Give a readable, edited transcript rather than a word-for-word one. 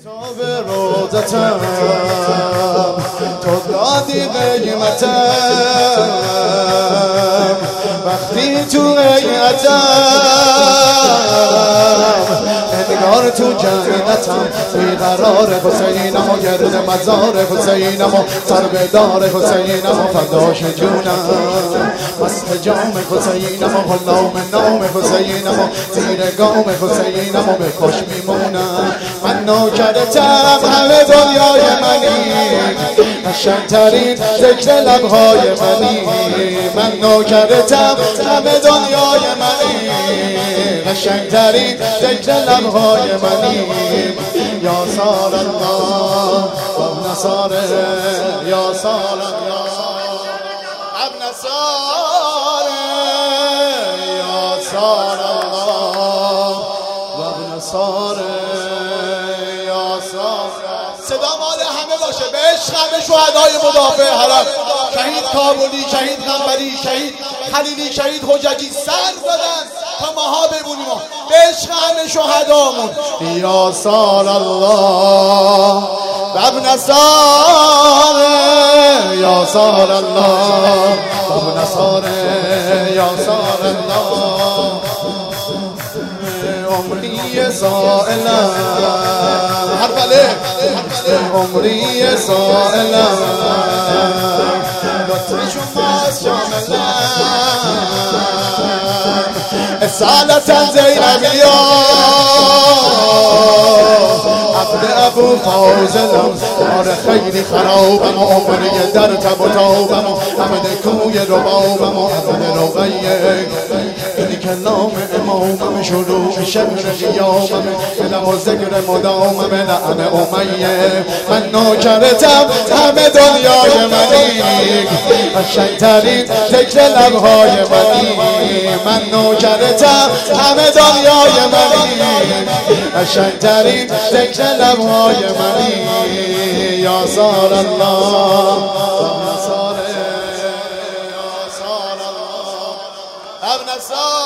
تو به روزتم تو دادی قیمتم وقتی تو قیمتم انگار تو جنتم بیقرار حسینم و گرد مزار حسینم و سربدار حسینم و فداش جونم مست جام حسینم و غلام نام حسینم و زیر گام حسینم و به خوش میمونم من نوکرتم همه دنیای منی قشنگترین ذکر لبهای منی من نوکرتم همه دنیای منی قشنگترین ذکر لبهای منی یا سال الله ابن نصاره یا سال الله ابن نصاره یا سال الله ابن نصاره یا سال صدا مال همه باشه به عشق همه شهدای مدافع حرم شهید کابلی شهید قنبری شهید خلیلی شهید حججی سر دادن تا ماها ببونیم به عشق همه شهدامون یا سال الله ابن نصاره یا سال الله ابن نصاره یا سال الله عمری سائلم هر بله عمری سائلم لطف شماست شاملم اصالتا زینبیا عبد ابو فاضلم کار خیلی خرابم و عمری در تب و تابم و عبد کوی ربابم و عبد رقیه اینی که نام امامم شروع شهر قیامم علم و ذکر مدامم لعن امیه من نوکرتم همه دنیای منی قشنگترین ذکر لبهای منی من نوکرتم همه دنیای منی قشنگترین ذکر لبهای منی یا سال الله یا سال الله ابن نصاره